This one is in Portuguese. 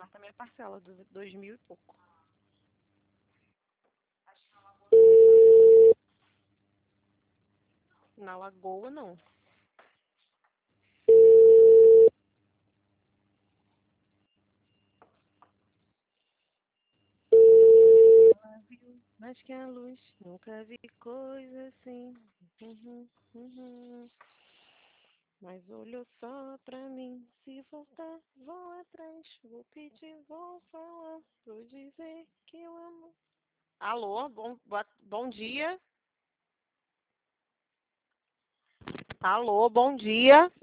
na primeira parcela, dos 2.000 e pouco. Na Lagoa, não. Mais que a luz, nunca vi coisa assim. Uhum, uhum. Mas olhou só pra mim. Se voltar, vou atrás. Vou pedir, vou falar. Vou dizer que eu amo. Alô, bom dia. Alô, bom dia.